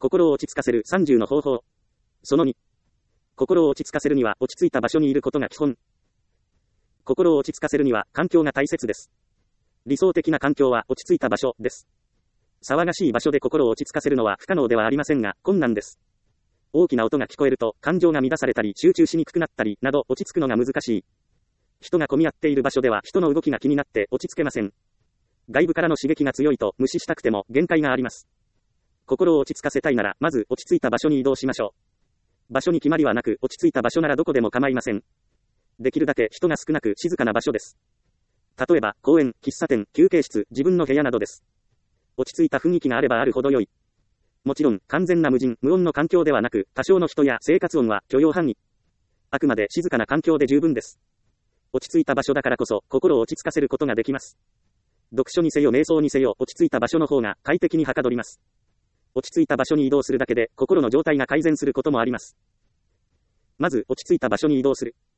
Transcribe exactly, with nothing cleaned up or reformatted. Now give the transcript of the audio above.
心を落ち着かせるさんじゅうの方法。そのに。心を落ち着かせるには落ち着いた場所にいることが基本。心を落ち着かせるには環境が大切です。理想的な環境は落ち着いた場所です。騒がしい場所で心を落ち着かせるのは不可能ではありませんが、困難です。大きな音が聞こえると感情が乱されたり集中しにくくなったりなど落ち着くのが難しい。人が混み合っている場所では人の動きが気になって落ち着けません。外部からの刺激が強いと無視したくても限界があります。心を落ち着かせたいならまず落ち着いた場所に移動しましょう。場所に決まりはなく落ち着いた場所ならどこでも構いません。できるだけ人が少なく静かな場所です。例えば公園、喫茶店、休憩室、自分の部屋などです。落ち着いた雰囲気があればあるほど良い。もちろん完全な無人、無音の環境ではなく多少の人や生活音は許容範囲。あくまで静かな環境で十分です。落ち着いた場所だからこそ心を落ち着かせることができます。読書にせよ瞑想にせよ落ち着いた場所の方が快適にはかどります。落ち着いた場所に移動するだけで心の状態が改善することもあります。まず落ち着いた場所に移動する。